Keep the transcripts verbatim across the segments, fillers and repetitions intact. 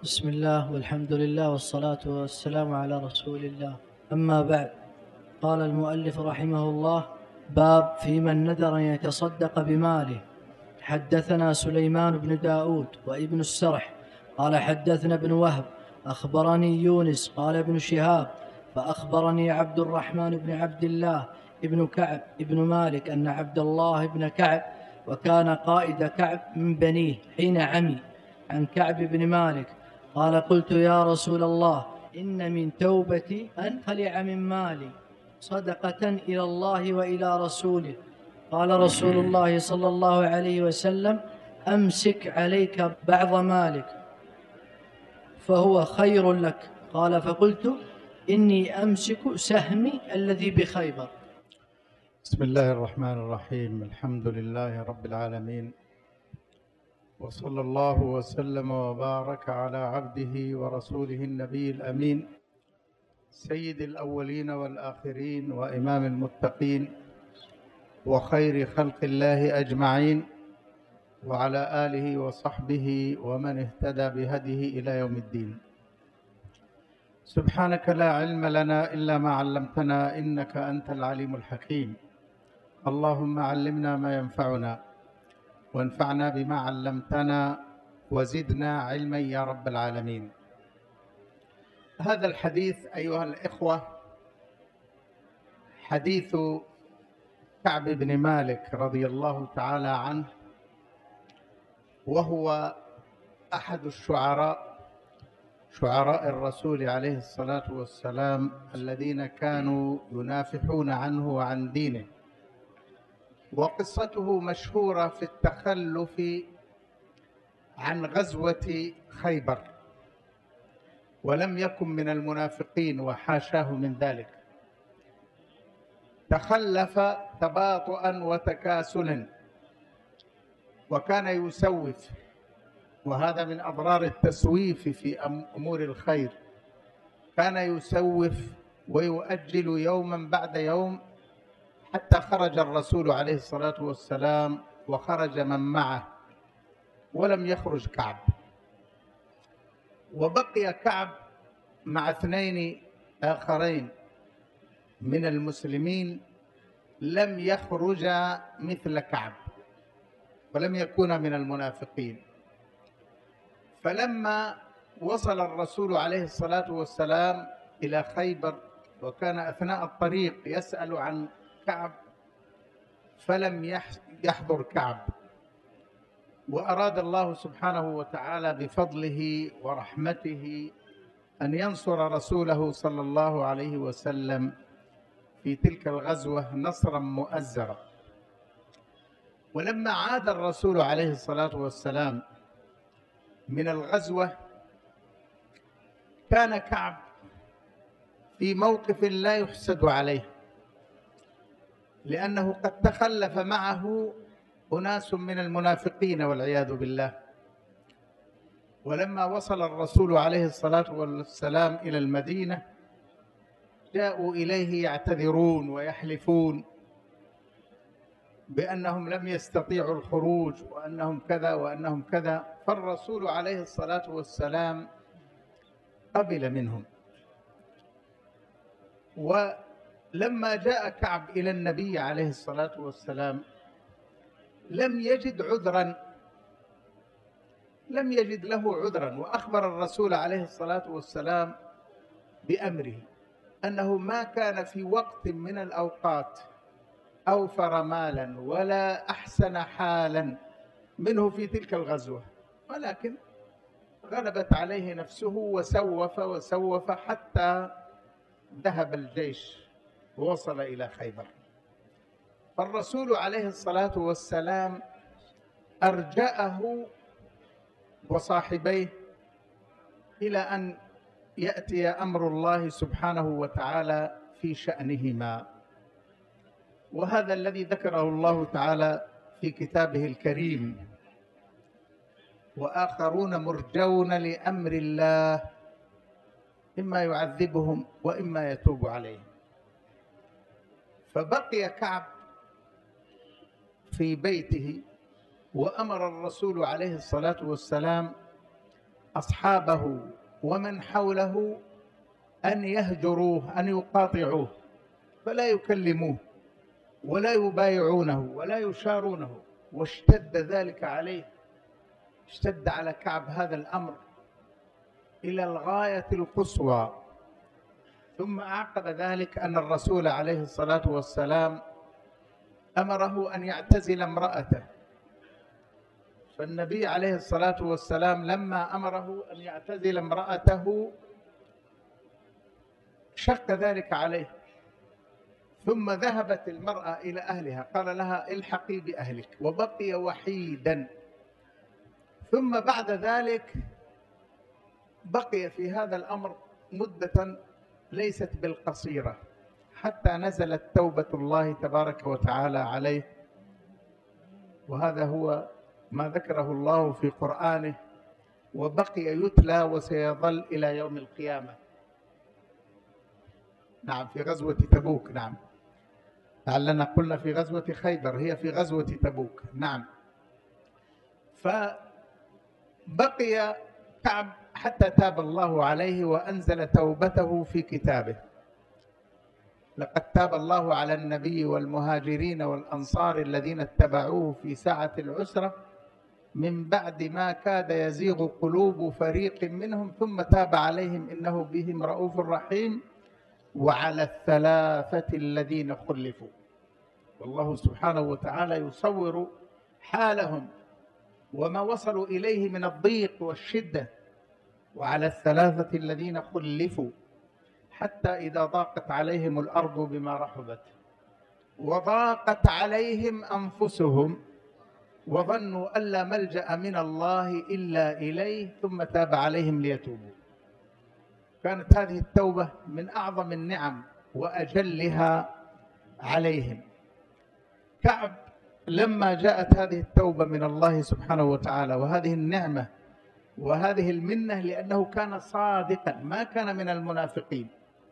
بسم الله والحمد لله والصلاة والسلام على رسول الله. أما بعد، قال المؤلف رحمه الله: باب في من نذر أن يتصدق بماله. حدثنا سليمان بن داود وابن السرح قال حدثنا ابن وهب أخبرني يونس قال ابن شهاب فأخبرني عبد الرحمن بن عبد الله ابن كعب ابن مالك أن عبد الله بن كعب وكان قائد كعب من بنيه حين عمي عن كعب بن مالك قال: قلت يا رسول الله، إن من توبتي أن خلع من مالي صدقة إلى الله وإلى رسوله. قال رسول الله صلى الله عليه وسلم: أمسك عليك بعض مالك فهو خير لك. قال: فقلت: إني أمسك سهمي الذي بخيبر. بسم الله الرحمن الرحيم. الحمد لله رب العالمين، وصلى الله وسلم وبارك على عبده ورسوله النبي الأمين سيد الأولين والآخرين وإمام المتقين وخير خلق الله أجمعين، وعلى آله وصحبه ومن اهتدى بهديه إلى يوم الدين. سبحانك لا علم لنا إلا ما علمتنا، إنك أنت العليم الحكيم. اللهم علمنا ما ينفعنا وانفعنا بما علمتنا وزدنا علما يا رب العالمين. هذا الحديث أيها الإخوة حديث كعب بن مالك رضي الله تعالى عنه، وهو أحد الشعراء شعراء الرسول عليه الصلاة والسلام الذين كانوا ينافحون عنه وعن دينه. وقصته مشهورة في التخلف عن غزوة خيبر، ولم يكن من المنافقين وحاشاه من ذلك. تخلف تباطؤا وتكاسلا، وكان يسوف، وهذا من أضرار التسويف في أمور الخير. كان يسوف ويؤجل يوما بعد يوم، حتى خرج الرسول عليه الصلاة والسلام وخرج من معه، ولم يخرج كعب. وبقي كعب مع اثنين آخرين من المسلمين لم يخرجا مثل كعب، ولم يكونا من المنافقين. فلما وصل الرسول عليه الصلاة والسلام إلى خيبر، وكان أثناء الطريق يسأل عن كعب، فلم يحضر كعب. وأراد الله سبحانه وتعالى بفضله ورحمته أن ينصر رسوله صلى الله عليه وسلم في تلك الغزوة نصرا مؤزرا. ولما عاد الرسول عليه الصلاة والسلام من الغزوة، كان كعب في موقف لا يحسد عليه، لأنه قد تخلف معه أناس من المنافقين والعياذ بالله. ولما وصل الرسول عليه الصلاة والسلام إلى المدينة، جاءوا إليه يعتذرون ويحلفون بأنهم لم يستطيعوا الخروج، وأنهم كذا وأنهم كذا. فالرسول عليه الصلاة والسلام قبل منهم. ولما جاء كعب إلى النبي عليه الصلاة والسلام لم يجد عذرا لم يجد له عذرا وأخبر الرسول عليه الصلاة والسلام بأمره، أنه ما كان في وقت من الأوقات أوفر مالا ولا أحسن حالا منه في تلك الغزوة، ولكن غلبت عليه نفسه وسوف وسوف حتى ذهب الجيش ووصل إلى خيبر. فالرسول عليه الصلاة والسلام أرجأه وصاحبيه إلى أن يأتي أمر الله سبحانه وتعالى في شأنهما. وهذا الذي ذكره الله تعالى في كتابه الكريم: وآخرون مرجون لأمر الله إما يعذبهم وإما يتوب عليهم. فبقي كعب في بيته، وأمر الرسول عليه الصلاة والسلام أصحابه ومن حوله أن يهجروه، أن يقاطعوه، فلا يكلموه ولا يبايعونه ولا يشارونه. واشتد ذلك عليه، اشتد على كعب هذا الأمر إلى الغاية القصوى. ثم أعقب ذلك أن الرسول عليه الصلاة والسلام أمره أن يعتزل امرأته، فالنبي عليه الصلاة والسلام لما أمره أن يعتزل امرأته شق ذلك عليه، ثم ذهبت المرأة إلى أهلها، قال لها الحقي بأهلك، وبقي وحيدا. ثم بعد ذلك بقي في هذا الأمر مدة ليست بالقصيرة، حتى نزلت توبة الله تبارك وتعالى عليه. وهذا هو ما ذكره الله في قرآنه، وبقي يتلى وسيظل إلى يوم القيامة. نعم، في غزوة تبوك. نعم، لعلنا قلنا في غزوة خيبر، هي في غزوة تبوك. نعم. فبقي كعب حتى تاب الله عليه وأنزل توبته في كتابه. لقد تاب الله على النبي والمهاجرين والأنصار الذين اتبعوه في ساعة العسرة من بعد ما كاد يزيغ قلوب فريق منهم، ثم تاب عليهم إنه بهم رؤوف رحيم. وعلى الثلاثة الذين خلفوا، والله سبحانه وتعالى يصور حالهم وما وصلوا إليه من الضيق والشدة. وعلى الثلاثة الذين خلفوا حتى إذا ضاقت عليهم الأرض بما رحبت وضاقت عليهم أنفسهم وظنوا أن لا ملجأ من الله إلا إليه ثم تاب عليهم ليتوبوا. كانت هذه التوبة من أعظم النعم وأجلها عليهم. كعب لما جاءت هذه التوبة من الله سبحانه وتعالى وهذه النعمة وهذه المنة، لأنه كان صادقا ما كان من المنافقين،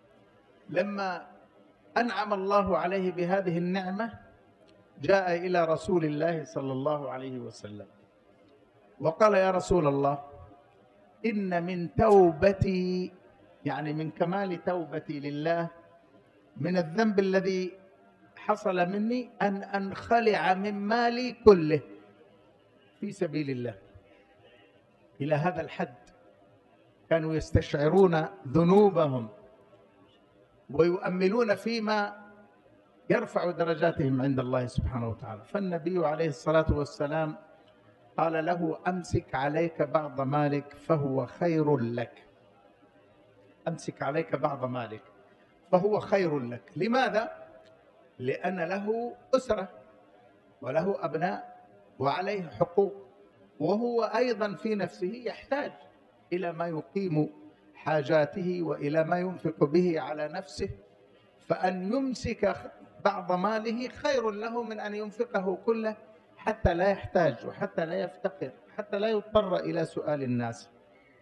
لما أنعم الله عليه بهذه النعمة جاء إلى رسول الله صلى الله عليه وسلم وقال: يا رسول الله، إن من توبتي، يعني من كمال توبتي لله من الذنب الذي حصل مني، أن أنخلع من مالي كله في سبيل الله. إلى هذا الحد كانوا يستشعرون ذنوبهم ويؤملون فيما يرفع درجاتهم عند الله سبحانه وتعالى. فالنبي عليه الصلاة والسلام قال له: أمسك عليك بعض مالك فهو خير لك. أمسك عليك بعض مالك فهو خير لك. لماذا؟ لأن له أسرة وله أبناء وعليه حقوق، وهو أيضا في نفسه يحتاج إلى ما يقيم حاجاته وإلى ما ينفق به على نفسه، فأن يمسك بعض ماله خير له من أن ينفقه كله حتى لا يحتاج وحتى لا يفتقر، حتى لا يضطر إلى سؤال الناس.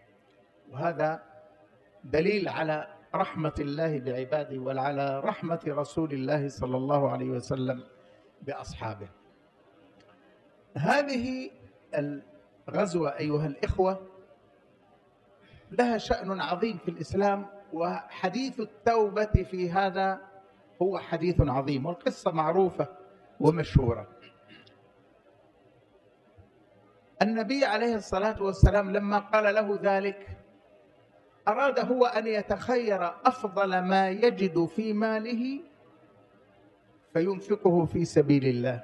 وهذا دليل على رحمة الله بعباده وعلى رحمة رسول الله صلى الله عليه وسلم بأصحابه. هذه الغزوة أيها الإخوة لها شأن عظيم في الإسلام، وحديث التوبة في هذا هو حديث عظيم، والقصة معروفة ومشهورة. النبي عليه الصلاة والسلام لما قال له ذلك أراد هو أن يتخير أفضل ما يجد في ماله فينفقه في سبيل الله.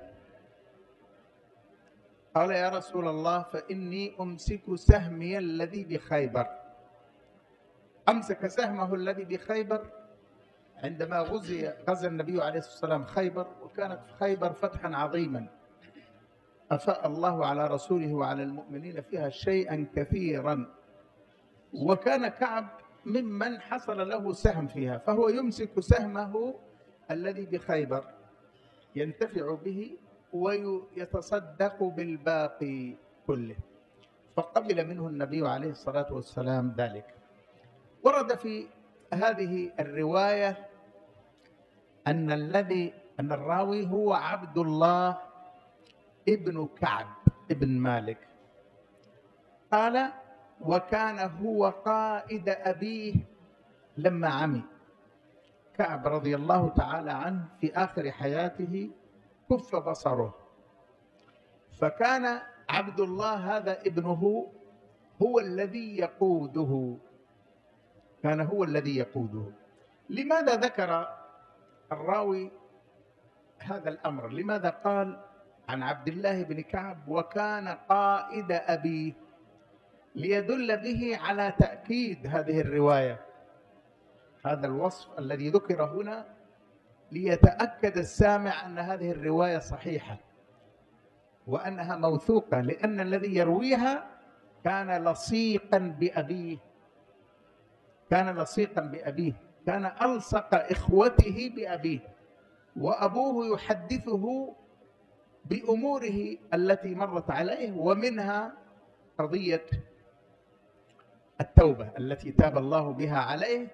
قال: يا رسول الله، فإني أمسك سهمي الذي بخيبر. أمسك سهمه الذي بخيبر عندما غزي غزا النبي عليه الصلاة والسلام خيبر، وكانت خيبر فتحا عظيما أفاء الله على رسوله وعلى المؤمنين فيها شيئا كثيرا، وكان كعب ممن حصل له سهم فيها، فهو يمسك سهمه الذي بخيبر ينتفع به ويتصدق بالباقي كله. فقبل منه النبي عليه الصلاة والسلام ذلك. ورد في هذه الرواية أن الذي أن الراوي هو عبد الله ابن كعب ابن مالك. قال: وكان هو قائد أبيه لما عمي. كعب رضي الله تعالى عنه في آخر حياته كف بصره، فكان عبد الله هذا ابنه هو الذي يقوده، كان هو الذي يقوده. لماذا ذكر الراوي هذا الأمر؟ لماذا قال عن عبد الله بن كعب وكان قائد أبيه؟ ليدل به على تأكيد هذه الرواية، هذا الوصف الذي ذكر هنا، ليتأكد السامع أن هذه الرواية صحيحة وأنها موثوقة، لأن الذي يرويها كان لصيقا بأبيه، كان لصيقا بأبيه، كان ألصق إخوته بأبيه، وأبوه يحدثه بأموره التي مرت عليه، ومنها قضية التوبة التي تاب الله بها عليه،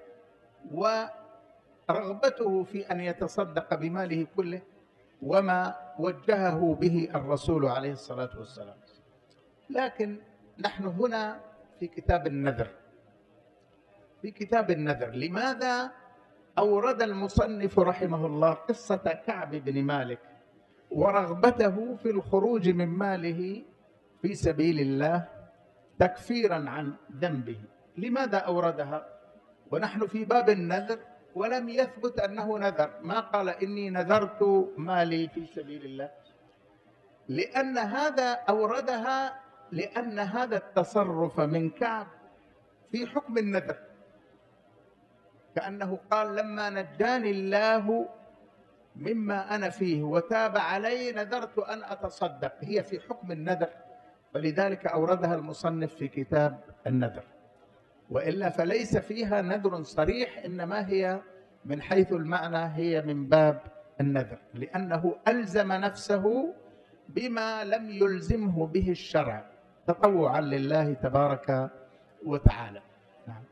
ورغبته في أن يتصدق بماله كله، وما وجهه به الرسول عليه الصلاة والسلام. لكن نحن هنا في كتاب النذر، في كتاب النذر لماذا أورد المصنف رحمه الله قصة كعب بن مالك ورغبته في الخروج من ماله في سبيل الله تكفيرا عن ذنبه؟ لماذا أوردها ونحن في باب النذر ولم يثبت أنه نذر؟ ما قال إني نذرت مالي في سبيل الله، لأن هذا أوردها لأن هذا التصرف من كعب في حكم النذر، كأنه قال لما نجاني الله مما أنا فيه وتاب علي نذرت أن أتصدق، هي في حكم النذر، ولذلك أوردها المصنف في كتاب النذر، وإلا فليس فيها نذر صريح، إنما هي من حيث المعنى هي من باب النذر، لأنه ألزم نفسه بما لم يلزمه به الشرع تطوعا لله تبارك وتعالى. نعم.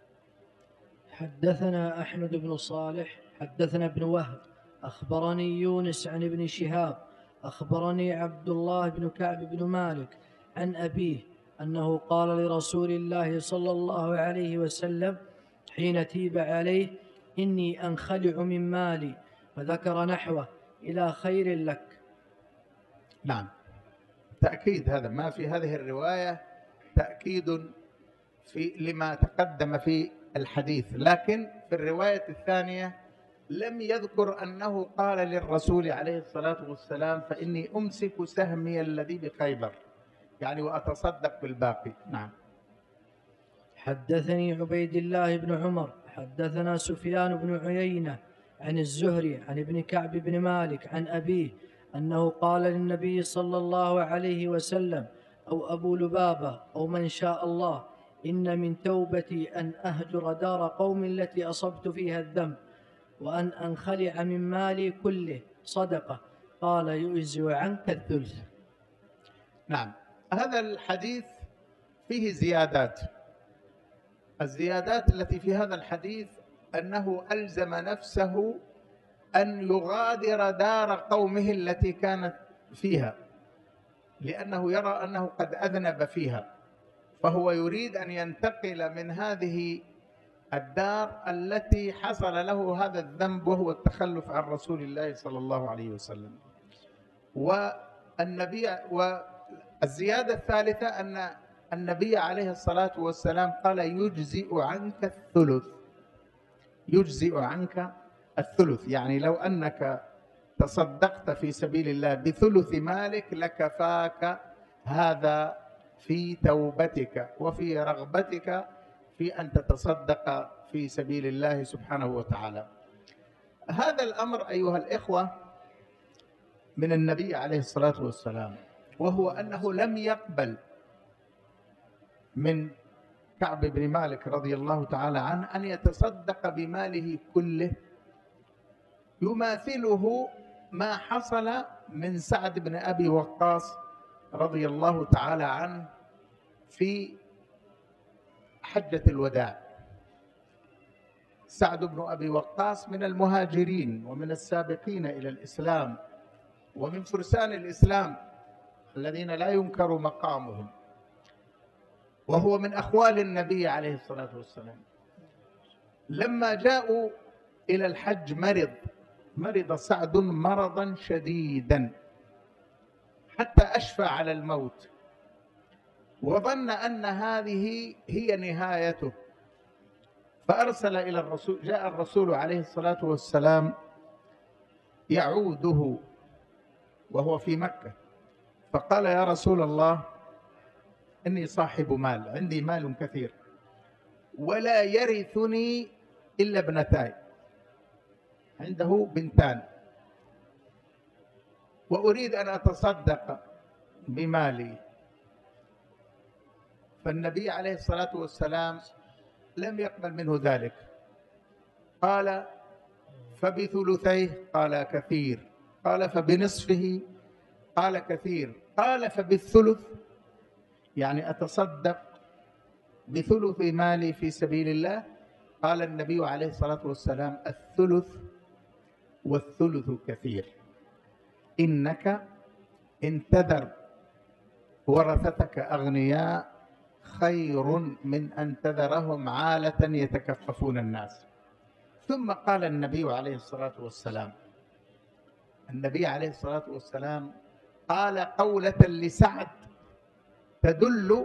حدثنا أحمد بن صالح حدثنا ابن وهب أخبرني يونس عن ابن شهاب أخبرني عبد الله بن كعب بن مالك عن أبيه أنه قال لرسول الله صلى الله عليه وسلم حين تيب عليه إني أنخلع من مالي، فذكر نحوه إلى خير لك. نعم، تأكيد هذا ما في هذه الرواية تأكيد في لما تقدم في الحديث، لكن في الرواية الثانية لم يذكر أنه قال للرسول عليه الصلاة والسلام فإني أمسك سهمي الذي بخيبر، يعني وأتصدق بالباقي. نعم. حدثني عبيد الله بن عمر حدثنا سفيان بن عيينة عن الزهري عن ابن كعب بن مالك عن أبيه أنه قال للنبي صلى الله عليه وسلم أو أبو لبابة أو من شاء الله إن من توبتي أن أهجر دار قوم التي أصبت فيها الذنب وأن أنخلع من مالي كله صدقة، قال يؤزع عنك الثلث. نعم، هذا الحديث فيه زيادات. الزيادات التي في هذا الحديث أنه ألزم نفسه أن يغادر دار قومه التي كانت فيها، لأنه يرى أنه قد أذنب فيها، فهو يريد أن ينتقل من هذه الدار التي حصل له هذا الذنب وهو التخلف عن رسول الله صلى الله عليه وسلم. والنبي والزيادة الثالثة أن النبي عليه الصلاة والسلام قال يجزئ عنك الثلث، يجزئ عنك الثلث، يعني لو أنك تصدقت في سبيل الله بثلث مالك لكفاك هذا في توبتك وفي رغبتك في أن تتصدق في سبيل الله سبحانه وتعالى. هذا الأمر أيها الإخوة من النبي عليه الصلاة والسلام، وهو أنه لم يقبل من كعب بن مالك رضي الله تعالى عنه أن يتصدق بماله كله يماثله ما حصل من سعد بن أبي وقاص رضي الله تعالى عنه في حجة الوداع. سعد بن أبي وقاص من المهاجرين ومن السابقين إلى الإسلام ومن فرسان الإسلام الذين لا ينكر مقامهم، وهو من أخوال النبي عليه الصلاة والسلام. لما جاءوا إلى الحج مرض مرض سعد مرضا شديدا حتى أشفى على الموت، وظن أن هذه هي نهايته، فأرسل إلى الرسول. جاء الرسول عليه الصلاة والسلام يعوده وهو في مكة، فقال: يا رسول الله، إني صاحب مال، عندي مال كثير، ولا يرثني إلا ابنتاي، عنده بنتان، وأريد أن أتصدق بمالي. فالنبي عليه الصلاة والسلام لم يقبل منه ذلك، قال: فبثلثيه؟ قال: كثير. قال: فبنصفه؟ قال: كثير. قال: فبالثلث؟ يعني أتصدق بثلث مالي في سبيل الله؟ قال النبي عليه الصلاة والسلام: الثلث والثلث كثير، إنك إن تذر ورثتك أغنياء خير من أن تذرهم عالة يتكففون الناس. ثم قال النبي عليه الصلاة والسلام النبي عليه الصلاة والسلام قال قولة لسعد تدل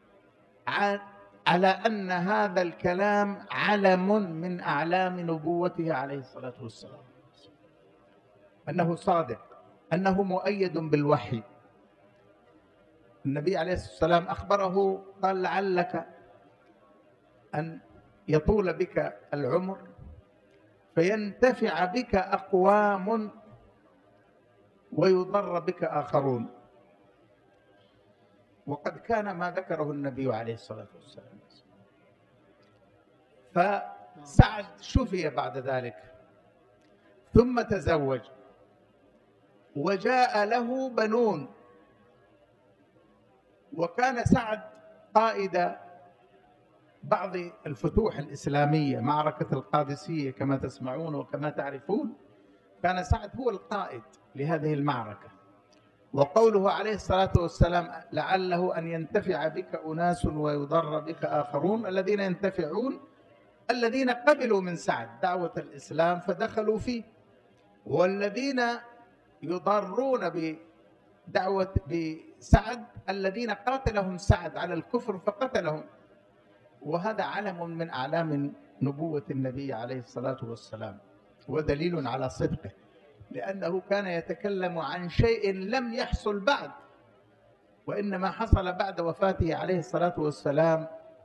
على أن هذا الكلام علم من أعلام نبوته عليه الصلاة والسلام، أنه صادق، أنه مؤيد بالوحي. النبي عليه الصلاة والسلام أخبره، قال: لعلك أن يطول بك العمر فينتفع بك أقوام ويضر بك آخرون. وقد كان ما ذكره النبي عليه الصلاة والسلام. فسعد شفي بعد ذلك ثم تزوج، وجاء له بنون، وكان سعد قائد بعض الفتوح الإسلامية، معركة القادسية كما تسمعون وكما تعرفون، كان سعد هو القائد لهذه المعركة. وقوله عليه الصلاة والسلام: لعله أن ينتفع بك أناس ويضر بك آخرون، الذين ينتفعون الذين قبلوا من سعد دعوة الإسلام فدخلوا فيه، والذين يضرون بدعوة بسعد الذين قاتلهم سعد على الكفر فقتلهم. وهذا علم من أعلام نبوة النبي عليه الصلاة والسلام، ودليل على صدقه، لأنه كان يتكلم عن شيء لم يحصل بعد، وإنما حصل بعد وفاته عليه الصلاة والسلام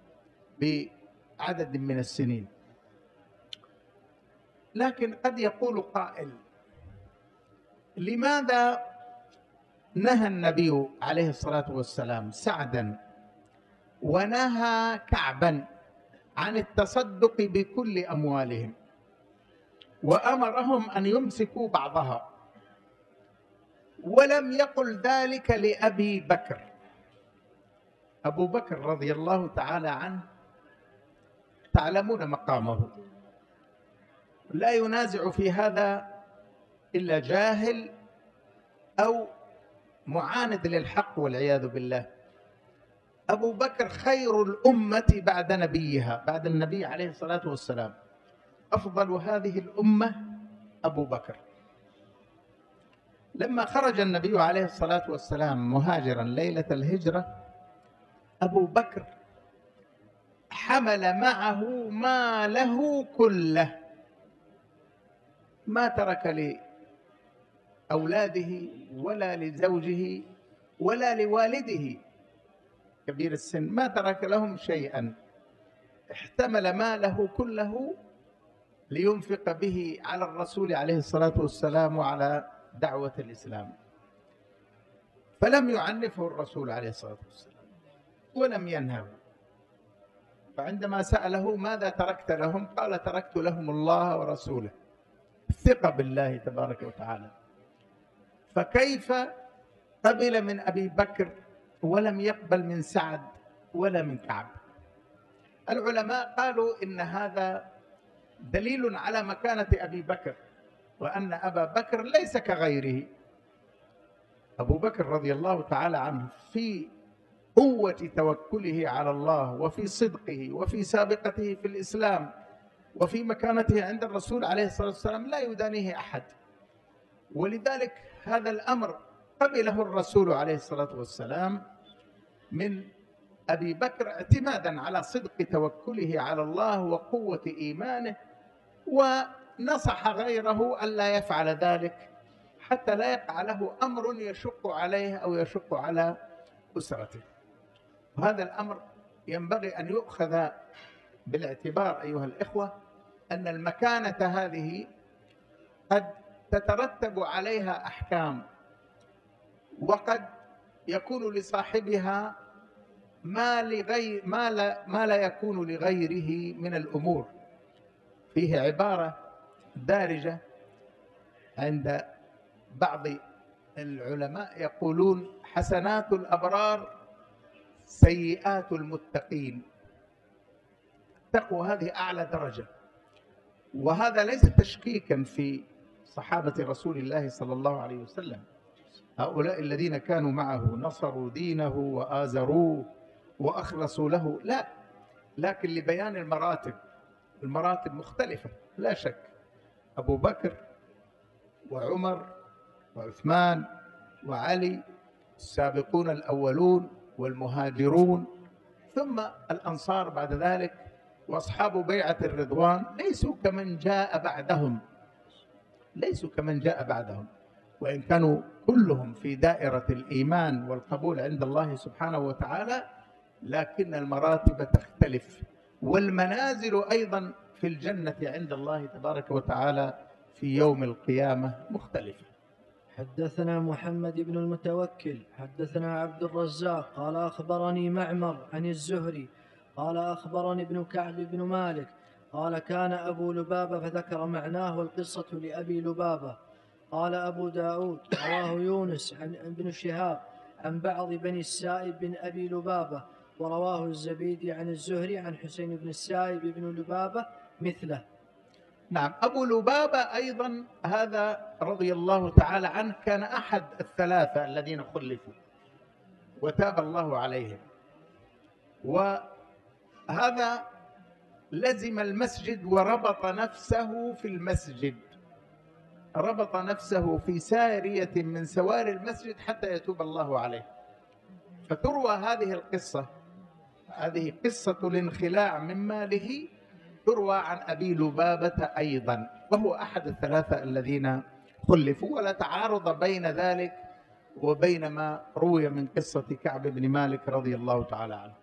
بعدد من السنين. لكن قد يقول قائل: لماذا نهى النبي عليه الصلاة والسلام سعدا ونهى كعبا عن التصدق بكل أموالهم وأمرهم أن يمسكوا بعضها، ولم يقل ذلك لأبي بكر؟ أبو بكر رضي الله تعالى عنه تعلمون مقامه، لا ينازع في هذا إلا جاهل أو معاند للحق والعياذ بالله. أبو بكر خير الأمة بعد نبيها، بعد النبي عليه الصلاة والسلام، أفضل هذه الأمة أبو بكر. لما خرج النبي عليه الصلاة والسلام مهاجرا ليلة الهجرة، أبو بكر حمل معه ماله كله، ما ترك لأولاده ولا لزوجه ولا لوالده كبير السن، ما ترك لهم شيئا، احتمل ماله كله لينفق به على الرسول عليه الصلاة والسلام وعلى دعوة الإسلام. فلم يعنفه الرسول عليه الصلاة والسلام ولم ينهه. فعندما سأله: ماذا تركت لهم؟ قال: تركت لهم الله ورسوله، الثقة بالله تبارك وتعالى. فكيف قبل من أبي بكر ولم يقبل من سعد ولا من كعب؟ العلماء قالوا إن هذا دليل على مكانة أبي بكر، وأن أبا بكر ليس كغيره. أبو بكر رضي الله تعالى عنه في قوة توكله على الله وفي صدقه وفي سابقته في الإسلام وفي مكانته عند الرسول عليه الصلاة والسلام لا يدانيه أحد. ولذلك هذا الأمر قبله الرسول عليه الصلاة والسلام من أبي بكر اعتمادا على صدق توكله على الله وقوة إيمانه، ونصح غيره ألا يفعل ذلك حتى لا يقع له أمر يشق عليه أو يشق على أسرته. وهذا الأمر ينبغي أن يؤخذ بالاعتبار أيها الإخوة، أن المكانة هذه قد تترتب عليها أحكام، وقد يكون لصاحبها ما لغير ما لا ما لا يكون لغيره من الأمور. فيه عبارة دارجة عند بعض العلماء يقولون: حسنات الأبرار سيئات المتقين. التقوى هذه أعلى درجة، وهذا ليس تشكيكا في صحابة رسول الله صلى الله عليه وسلم. هؤلاء الذين كانوا معه نصروا دينه وآزروه وأخلصوا له، لا، لكن لبيان المراتب. المراتب مختلفة لا شك. أبو بكر وعمر وعثمان وعلي السابقون الأولون والمهاجرون، ثم الأنصار بعد ذلك، وأصحاب بيعة الرضوان ليسوا كمن جاء بعدهم ليسوا كمن جاء بعدهم وإن كانوا كلهم في دائرة الإيمان والقبول عند الله سبحانه وتعالى، لكن المراتب تختلف، والمنازل أيضا في الجنة عند الله تبارك وتعالى في يوم القيامة مختلفة. حدثنا محمد بن المتوكل حدثنا عبد الرزاق قال أخبرني معمر عن الزهري قال أخبرني ابن كعب بن مالك قال كان أبو لبابة، فذكر معناه والقصة لأبي لبابة. قال أبو داود رواه يونس عن ابن شهاب عن بعض بني السائب بن أبي لبابة، ورواه الزبيدي عن الزهري عن حسين بن السائب بن لبابة مثله. نعم، أبو لبابة أيضا هذا رضي الله تعالى عنه كان أحد الثلاثة الذين خلفوا وتاب الله عليهم، وهذا لزم المسجد وربط نفسه في المسجد، ربط نفسه في سارية من سواري المسجد حتى يتوب الله عليه. فتروى هذه القصة، هذه قصة الانخلاع من ماله، تروى عن أبي لبابة أيضا، وهو أحد الثلاثة الذين خلفوا، ولا تعارض بين ذلك وبين ما روي من قصة كعب بن مالك رضي الله تعالى عنه.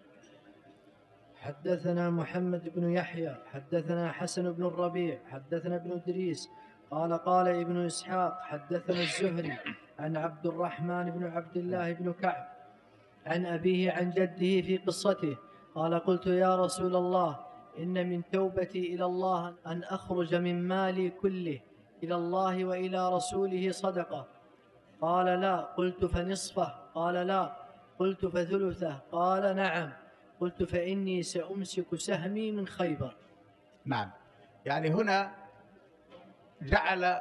حدثنا محمد بن يحيى حدثنا حسن بن الربيع حدثنا ابن إدريس قال قال ابن إسحاق حدثنا الزهري عن عبد الرحمن بن عبد الله بن كعب عن أبيه عن جده في قصته قال قلت يا رسول الله إن من توبتي إلى الله أن أخرج من مالي كله إلى الله وإلى رسوله صدقة. قال لا. قلت فنصفه؟ قال لا. قلت فثلثه؟ قال نعم. قلت فإني سأمسك سهمي من خيبر. نعم، يعني هنا جعل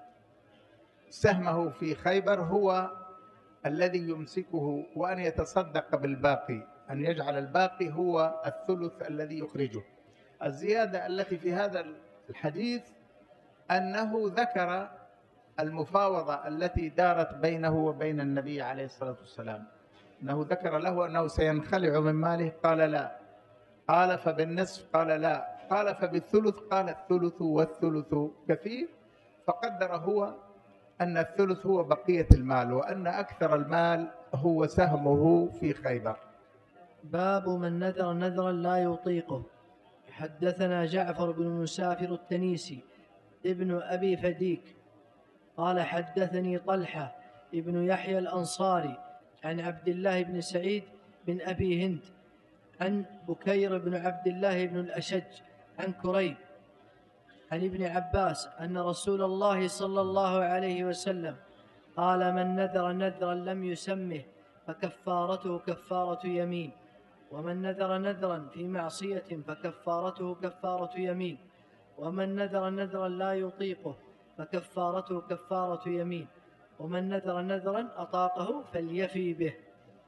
سهمه في خيبر هو الذي يمسكه، وأن يتصدق بالباقي، أن يجعل الباقي هو الثلث الذي يخرجه. الزيادة التي في هذا الحديث أنه ذكر المفاوضة التي دارت بينه وبين النبي عليه الصلاة والسلام، أنه ذكر له أنه سينخلع من ماله، قال لا. قال فبالنصف؟ قال لا. قال فبالثلث؟ قال الثلث والثلث كثير. فقدر هو أن الثلث هو بقية المال، وأن أكثر المال هو سهمه في خيبر. باب من نذر نذرا لا يطيقه. حدثنا جعفر بن مسافر التنيسي ابن أبي فديك قال حدثني طلحة ابن يحيى الأنصاري عن عبد الله بن سعيد بن أبي هند عن بكير بن عبد الله بن الأشج عن كريب عن ابن عباس أن رسول الله صلى الله عليه وسلم قال من نذر نذرا لم يسمه فكفارته كفارة يمين، ومن نذر نذرا في معصية فكفارته كفارة يمين، ومن نذر نذرا لا يطيقه فكفارته كفارة يمين، ومن نذر نذرا أطاقه فليفي به.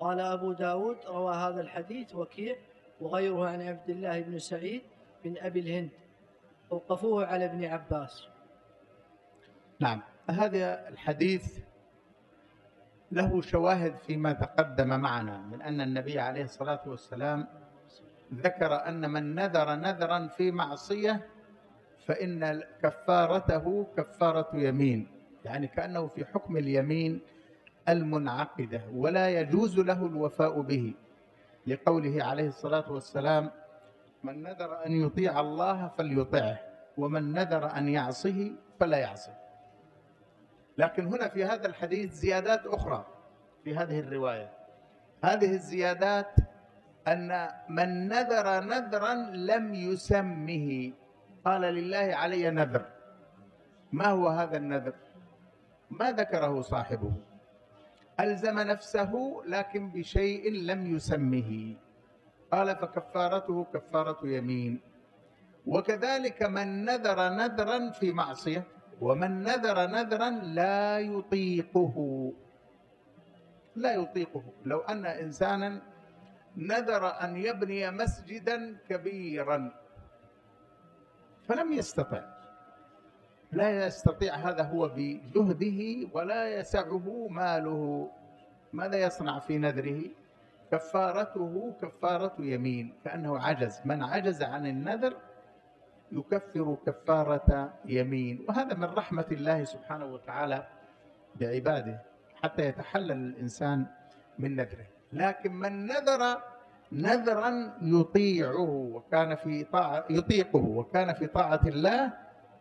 قال أبو داود روى هذا الحديث وكيع وغيره عن عبد الله بن سعيد بن أبي الهند، أوقفوه على ابن عباس. نعم، هذا الحديث له شواهد فيما تقدم معنا من أن النبي عليه الصلاة والسلام ذكر أن من نذر نذرا في معصية فإن كفارته كفارة يمين، يعني كأنه في حكم اليمين المنعقدة ولا يجوز له الوفاء به، لقوله عليه الصلاة والسلام: من نذر أن يطيع الله فليطعه، ومن نذر أن يعصه فلا يعصه. لكن هنا في هذا الحديث زيادات أخرى في هذه الرواية. هذه الزيادات أن من نذر نذرا لم يسمه، قال لله علي نذر، ما هو هذا النذر؟ ما ذكره صاحبه، ألزم نفسه لكن بشيء لم يسمه، قال فكفارته كفارة يمين. وكذلك من نذر نذرا في معصية، ومن نذر نذرا لا يطيقه، لا يطيقه. لو أن إنسانا نذر أن يبني مسجدا كبيرا فلم يستطع، لا يستطيع، هذا هو بجهده ولا يسعه ماله، ماذا يصنع في نذره؟ كفارته كفارة يمين، كأنه عجز. من عجز عن النذر يكفر كفارة يمين، وهذا من رحمة الله سبحانه وتعالى بعباده حتى يتحلل الإنسان من نذره. لكن من نذر نذرا يطيعه وكان في طاعة يطيقه وكان في طاعة الله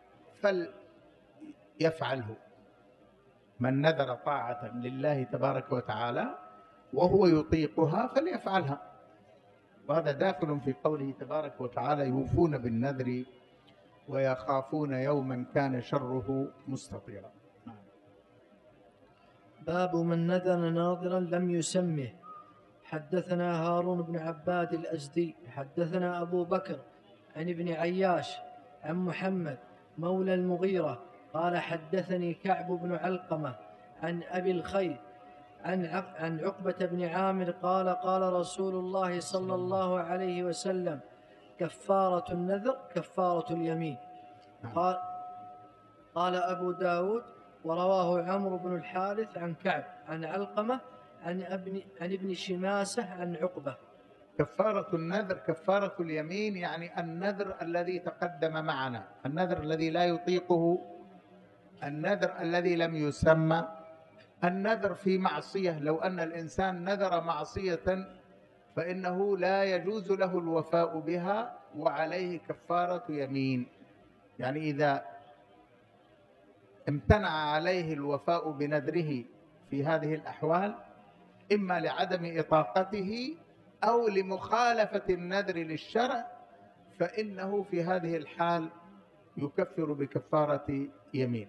فليفعله. من نذر طاعة لله تبارك وتعالى وهو يطيقها فليفعلها، وهذا داخل في قوله تبارك وتعالى: يوفون بالنذر ويخافون يوما كان شره مستطيرا. باب من نذر ناذرا لم يسمه. حدثنا هارون بن عباد الأزدي حدثنا أبو بكر عن ابن عياش عن محمد مولى المغيرة قال حدثني كعب بن علقمة عن أبي الخير عن عن عقبة بن عامر قال قال رسول الله صلى الله عليه وسلم: كفارة النذر كفارة اليمين. قال قال أبو داود ورواه عمرو بن الحارث عن كعب عن علقمة عن ابن عن ابن شماسة عن عقبة. كفارة النذر كفارة اليمين، يعني النذر الذي تقدم معنا، النذر الذي لا يطيقه، النذر الذي لم يسمى، النذر في معصية. لو أن الإنسان نذر معصية فإنه لا يجوز له الوفاء بها وعليه كفارة يمين، يعني إذا امتنع عليه الوفاء بنذره في هذه الأحوال إما لعدم إطاقته أو لمخالفة النذر للشرع، فإنه في هذه الحال يكفر بكفارة يمين.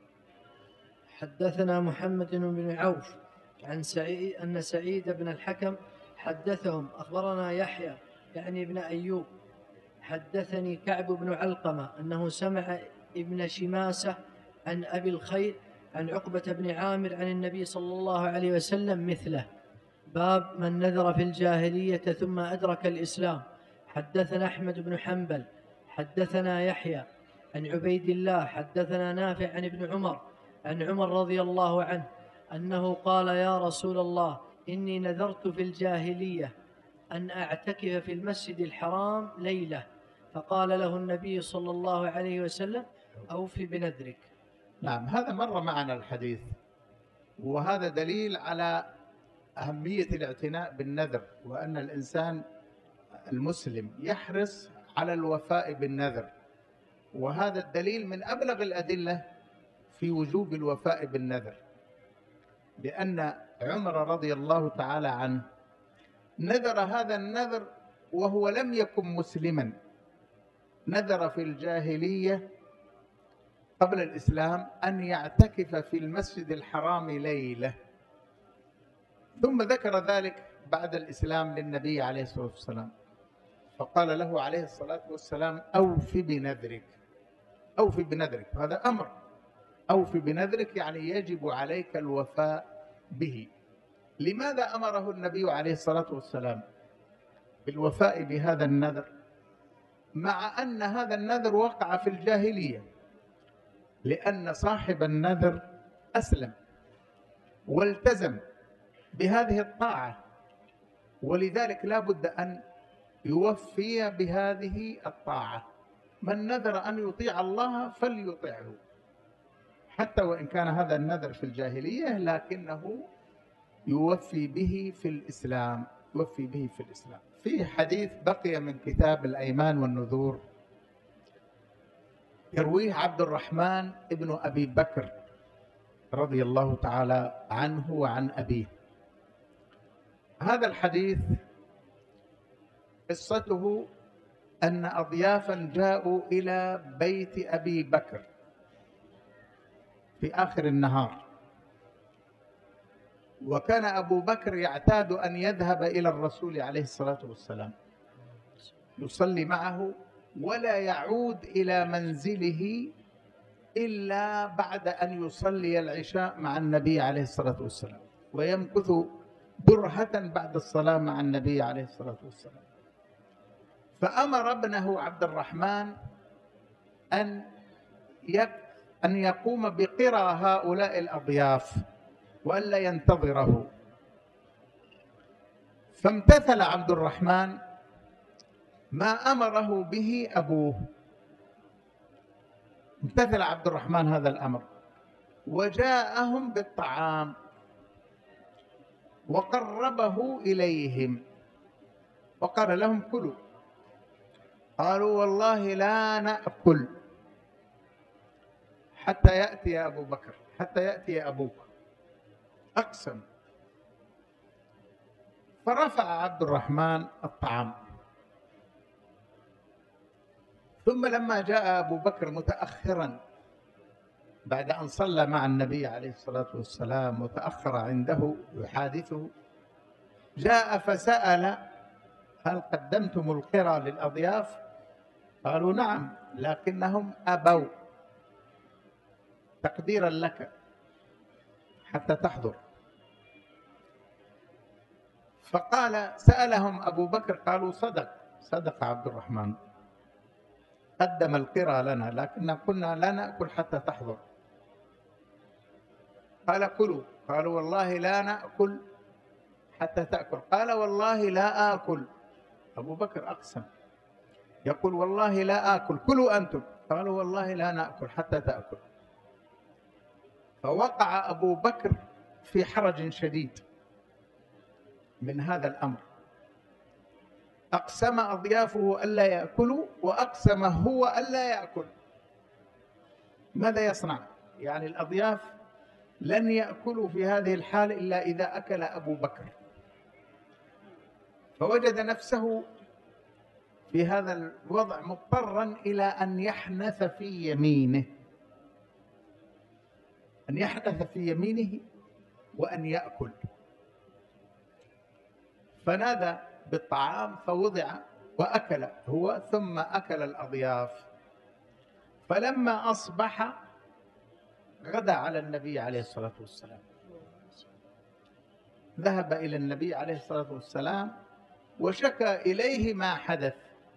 حدثنا محمد بن عوف عن سعيد أن سعيد بن الحكم حدثهم أخبرنا يحيى يعني ابن أيوب حدثني كعب بن علقمة أنه سمع ابن شماسة عن أبي الخير عن عقبة بن عامر عن النبي صلى الله عليه وسلم مثله. باب من نذر في الجاهلية ثم أدرك الإسلام. حدثنا أحمد بن حنبل حدثنا يحيى عن عبيد الله حدثنا نافع عن ابن عمر عن عمر رضي الله عنه أنه قال: يا رسول الله إني نذرت في الجاهلية أن أعتكف في المسجد الحرام ليلة، فقال له النبي صلى الله عليه وسلم: أوفي بنذرك. نعم، هذا مر معنا الحديث، وهذا دليل على أهمية الاعتناء بالنذر، وأن الإنسان المسلم يحرص على الوفاء بالنذر، وهذا الدليل من أبلغ الأدلة في وجوب الوفاء بالنذر، لأن عمر رضي الله تعالى عنه نذر هذا النذر وهو لم يكن مسلما، نذر في الجاهلية قبل الإسلام أن يعتكف في المسجد الحرام ليلة، ثم ذكر ذلك بعد الإسلام للنبي عليه الصلاة والسلام، فقال له عليه الصلاة والسلام: أوف بنذرك، أوف بنذرك. هذا أمر، أوف بنذرك يعني يجب عليك الوفاء به. لماذا أمره النبي عليه الصلاة والسلام بالوفاء بهذا النذر مع أن هذا النذر وقع في الجاهلية؟ لأن صاحب النذر أسلم والتزم بهذه الطاعة، ولذلك لا بد أن يوفي بهذه الطاعة. من نذر أن يطيع الله فليطيعه، حتى وإن كان هذا النذر في الجاهلية لكنه يوفي به في الإسلام، يوفي به في الإسلام. في حديث بقي من كتاب الأيمان والنذور يرويه عبد الرحمن ابن أبي بكر رضي الله تعالى عنه وعن أبيه. هذا الحديث قصته أن أضيافا جاءوا إلى بيت أبي بكر في آخر النهار، وكان أبو بكر يعتاد أن يذهب إلى الرسول عليه الصلاة والسلام يصلي معه ولا يعود إلى منزله إلا بعد أن يصلي العشاء مع النبي عليه الصلاة والسلام، ويمكث برهة بعد الصلاة مع النبي عليه الصلاة والسلام. فأمر ابنه عبد الرحمن أن أن يقوم بقرى هؤلاء الأضياف وألا ينتظره. فامتثل عبد الرحمن ما أمره به أبوه، امتثل عبد الرحمن هذا الأمر وجاءهم بالطعام وقربه إليهم وقال لهم كلوا. قالوا والله لا نأكل حتى يأتي أبو بكر، حتى يأتي أبوك، أقسم. فرفع عبد الرحمن الطعام، ثم لما جاء أبو بكر متأخرا بعد أن صلى مع النبي عليه الصلاة والسلام وتأخر عنده يحادثه، جاء فسأل هل قدمتم القرى للأضياف؟ قالوا نعم، لكنهم أبوا تقديرا لك حتى تحضر. فقال سألهم أبو بكر قالوا صدق صدق عبد الرحمن، قدم القرى لنا لكن قلنا لا نأكل حتى تحضر. قال كلوا. قالوا والله لا نأكل حتى تأكل. قال والله لا آكل. أبو بكر أقسم يقول والله لا آكل، كلوا أنتم. قالوا والله لا نأكل حتى تأكل. فوقع أبو بكر في حرج شديد من هذا الأمر، أقسم أضيافه ألا يأكلوا وأقسم هو ألا يأكل. ماذا يصنع؟ يعني الأضياف لن يأكلوا في هذه الحال إلا إذا أكل أبو بكر. فوجد نفسه في هذا الوضع مضطرا إلى أن يحنث في يمينه، أن يحنث في يمينه وأن يأكل. فنادى بالطعام فوضع وأكل هو ثم أكل الأضياف. فلما أصبح غدا على النبي عليه الصلاة والسلام، ذهب إلى النبي عليه الصلاة والسلام وشكى إليه ما حدث.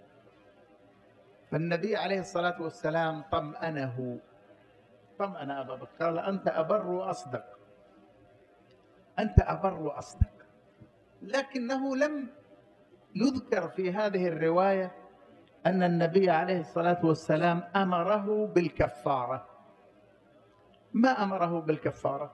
فالنبي عليه الصلاة والسلام طمأنه، طمأن أبا بكر، قال أنت أبر وأصدق، أنت أبر وأصدق. لكنه لم يذكر في هذه الرواية أن النبي عليه الصلاة والسلام أمره بالكفارة، ما أمره بالكفارة.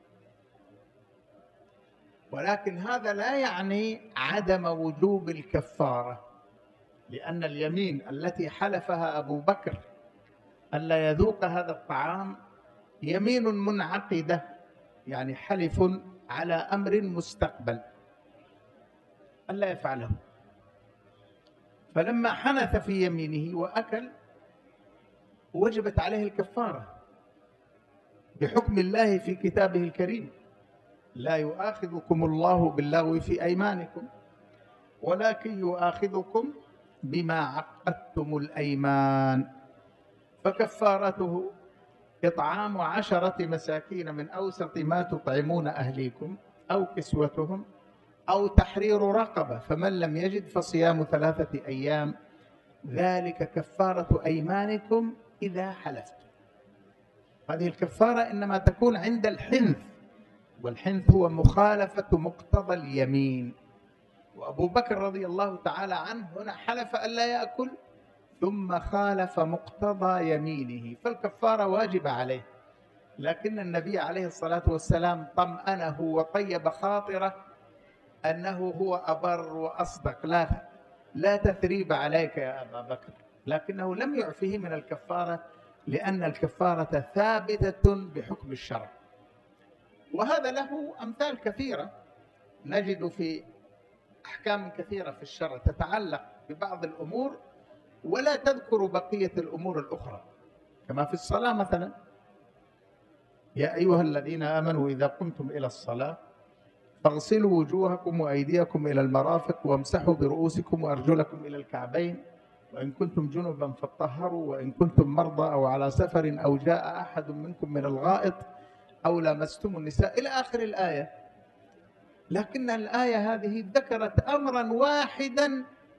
ولكن هذا لا يعني عدم وجوب الكفارة، لأن اليمين التي حلفها أبو بكر ألا يذوق هذا الطعام يمين منعقدة، يعني حلف على أمر مستقبل ألا يفعله. فلما حنث في يمينه وأكل وجبت عليه الكفارة بحكم الله في كتابه الكريم: لا يؤاخذكم الله باللغو في أيمانكم ولكن يؤاخذكم بما عقدتم الأيمان، فكفارته إطعام عشرة مساكين من أوسط ما تطعمون أهليكم أو كسوتهم أو تحرير رقبة، فمن لم يجد فصيام ثلاثة أيام ذلك كفارة أيمانكم إذا حلفتم. هذه الكفارة إنما تكون عند الحنث، والحنث هو مخالفة مقتضى اليمين. وأبو بكر رضي الله تعالى عنه هنا حلف ألا يأكل ثم خالف مقتضى يمينه، فالكفارة واجبة عليه، لكن النبي عليه الصلاة والسلام طمأنه وطيب خاطره أنه هو أبر وأصدق، لا لا تثريب عليك يا أبا بكر، لكنه لم يعفه من الكفارة لأن الكفارة ثابتة بحكم الشرع. وهذا له أمثال كثيرة نجد في أحكام كثيرة في الشرع تتعلق ببعض الأمور ولا تذكر بقية الأمور الأخرى، كما في الصلاة مثلا: يا أيها الذين آمنوا إذا قمتم إلى الصلاة فاغسلوا وجوهكم وأيديكم إلى المرافق وامسحوا برؤوسكم وأرجلكم إلى الكعبين وإن كنتم جنبا فاطهروا وإن كنتم مرضى أو على سفر أو جاء أحد منكم من الغائط أو لامستم النساء إلى آخر الآية. لكن الآية هذه ذكرت أمرا واحدا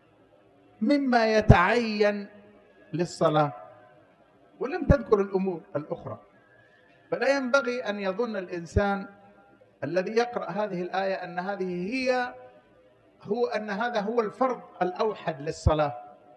مما يتعين للصلاة ولم تذكر الأمور الأخرى، فلا ينبغي أن يظن الإنسان الذي يقرأ هذه الآية أن هذه هي هو أن هذا هو الفرض الأوحد للصلاة،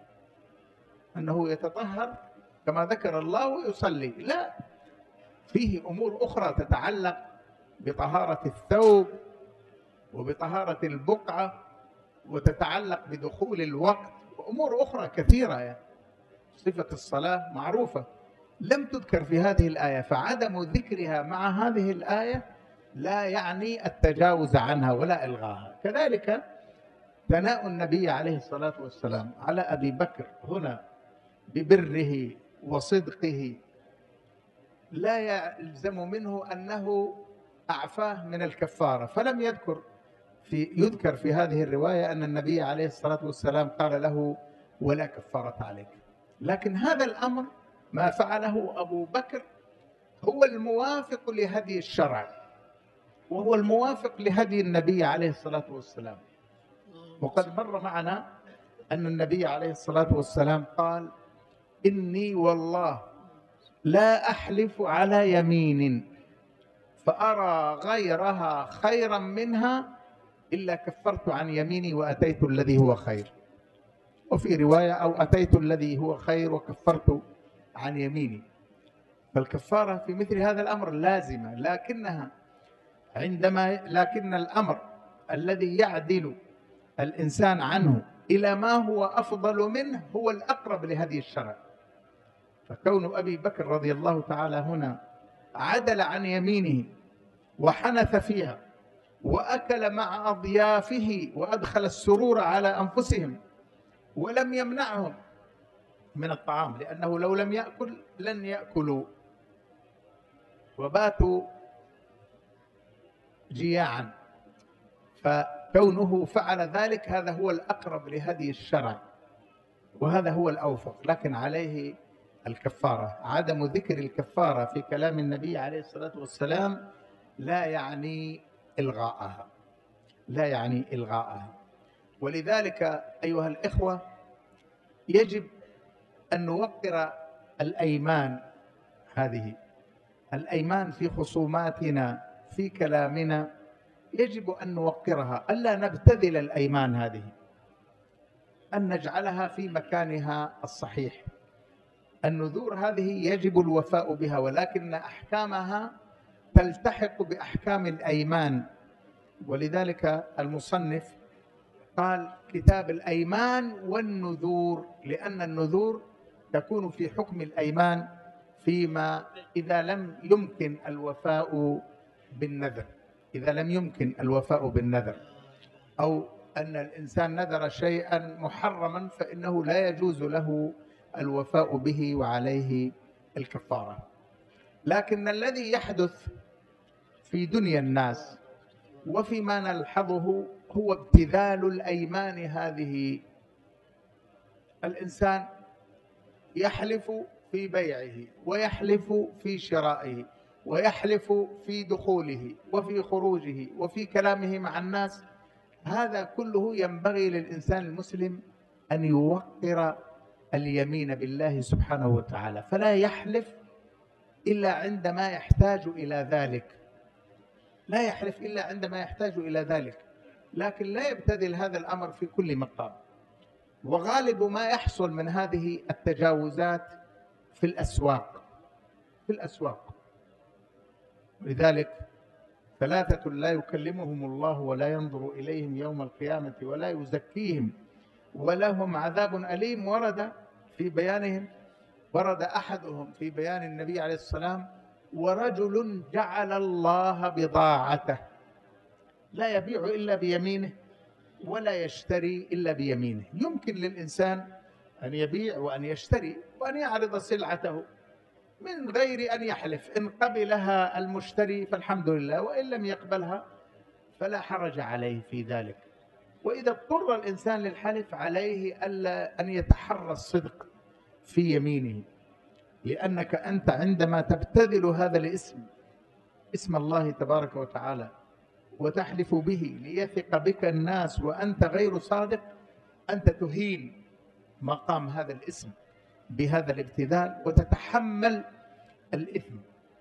أنه يتطهر كما ذكر الله ويصلي. لا، فيه أمور أخرى تتعلق بطهارة الثوب وبطهارة البقعة وتتعلق بدخول الوقت وأمور أخرى كثيرة يعني. صفة الصلاة معروفة لم تذكر في هذه الآية، فعدم ذكرها مع هذه الآية لا يعني التجاوز عنها ولا إلغاها. كذلك ثناء النبي عليه الصلاة والسلام على أبي بكر هنا ببره وصدقه لا يلزم منه أنه أعفاه من الكفارة، فلم يذكر في يذكر في هذه الرواية أن النبي عليه الصلاة والسلام قال له ولا كفارة عليك. لكن هذا الأمر ما فعله أبو بكر هو الموافق لهدي الشرع وهو الموافق لهدي النبي عليه الصلاة والسلام. وقد مر معنا أن النبي عليه الصلاة والسلام قال: إني والله لا أحلف على يمين فأرى غيرها خيرا منها إلا كفرت عن يميني وأتيت الذي هو خير، وفي رواية أو أتيت الذي هو خير وكفرت عن يميني. فالكفارة في مثل هذا الأمر لازمة، لكنها عندما لكن الأمر الذي يعدل الإنسان عنه إلى ما هو أفضل منه هو الأقرب لهدي الشرع. فكون أبي بكر رضي الله تعالى هنا عدل عن يمينه وحنث فيها وأكل مع أضيافه وأدخل السرور على أنفسهم ولم يمنعهم من الطعام، لأنه لو لم يأكل لن يأكلوا وباتوا جياعا، فكونه فعل ذلك هذا هو الأقرب لهدي الشرع وهذا هو الأوفق. لكن عليه الكفارة. عدم ذكر الكفارة في كلام النبي عليه الصلاة والسلام لا يعني إلغاءها لا يعني إلغاءها ولذلك أيها الإخوة يجب أن نوقر الأيمان. هذه الأيمان في خصوماتنا في كلامنا يجب أن نوقرها، ألا نبتذل الأيمان هذه، أن نجعلها في مكانها الصحيح. النذور هذه يجب الوفاء بها، ولكن أحكامها تلتحق بأحكام الأيمان. ولذلك المصنف قال كتاب الأيمان والنذور، لأن النذور تكون في حكم الأيمان فيما إذا لم يمكن الوفاء بالنذر إذا لم يمكن الوفاء بالنذر أو أن الإنسان نذر شيئا محرما فإنه لا يجوز له الوفاء به وعليه الكفارة. لكن الذي يحدث في دنيا الناس وفيما نلحظه هو ابتذال الأيمان هذه. الإنسان يحلف في بيعه ويحلف في شرائه ويحلف في دخوله وفي خروجه وفي كلامه مع الناس، هذا كله ينبغي للإنسان المسلم أن يوقر اليمين بالله سبحانه وتعالى، فلا يحلف إلا عندما يحتاج إلى ذلك، لا يحلف إلا عندما يحتاج إلى ذلك، لكن لا يبتذل هذا الأمر في كل مقام. وغالب ما يحصل من هذه التجاوزات في الأسواق في الأسواق لذلك ثلاثة لا يكلمهم الله ولا ينظر إليهم يوم القيامة ولا يزكيهم ولهم عذاب أليم. ورد في بيانهم ورد أحدهم في بيان النبي عليه السلام: ورجل جعل الله بضاعته، لا يبيع إلا بيمينه ولا يشتري إلا بيمينه. يمكن للإنسان أن يبيع وأن يشتري وأن يعرض سلعته من غير أن يحلف، إن قبلها المشتري فالحمد لله، وإن لم يقبلها فلا حرج عليه في ذلك. وإذا اضطر الإنسان للحلف عليه ألا أن يتحرى الصدق في يمينه، لأنك أنت عندما تبتذل هذا الاسم، اسم الله تبارك وتعالى، وتحلف به ليثق بك الناس وأنت غير صادق، أنت تهين مقام هذا الاسم بهذا الابتذال وتتحمل الإثم.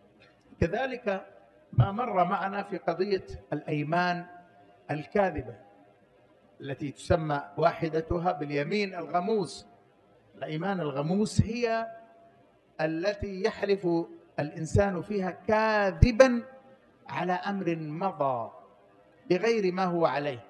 كذلك ما مر معنا في قضية الأيمان الكاذبة التي تسمى واحدتها باليمين الغموس. الأيمان الغموس هي التي يحلف الإنسان فيها كاذبا على أمر مضى بغير ما هو عليه،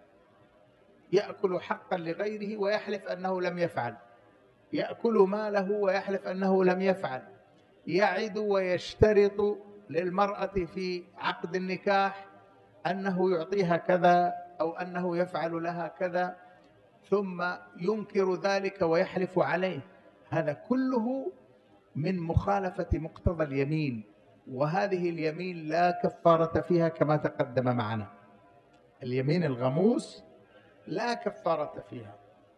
يأكل حقا لغيره ويحلف أنه لم يفعل، يأكل ماله ويحلف أنه لم يفعل، يعد ويشترط للمرأة في عقد النكاح أنه يعطيها كذا أو أنه يفعل لها كذا، ثم ينكر ذلك ويحلف عليه. هذا كله من مخالفة مقتضى اليمين، وهذه اليمين لا كفارة فيها كما تقدم معنا. اليمين الغموس لا كفارة فيها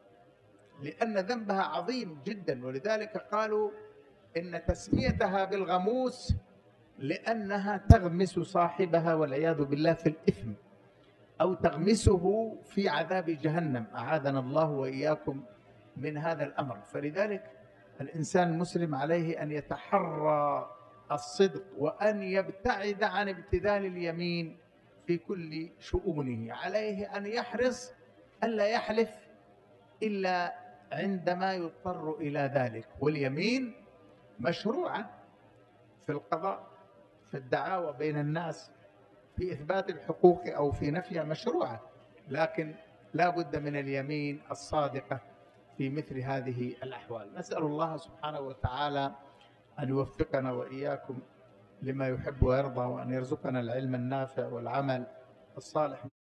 لأن ذنبها عظيم جدا، ولذلك قالوا إن تسميتها بالغموس لأنها تغمس صاحبها والعياذ بالله في الإثم، أو تغمسه في عذاب جهنم، أعاذنا الله وإياكم من هذا الأمر. فلذلك الإنسان المسلم عليه أن يتحرى الصدق وأن يبتعد عن ابتذال اليمين في كل شؤونه. عليه أن يحرص ألا يحلف إلا عندما يضطر إلى ذلك. واليمين مشروعة في القضاء، في الدعاوى بين الناس، في إثبات الحقوق أو في نفيها مشروعة، لكن لا بد من اليمين الصادقة في مثل هذه الأحوال. نسأل الله سبحانه وتعالى أن يوفقنا وإياكم لما يحب ويرضى، وأن يرزقنا العلم النافع والعمل الصالح.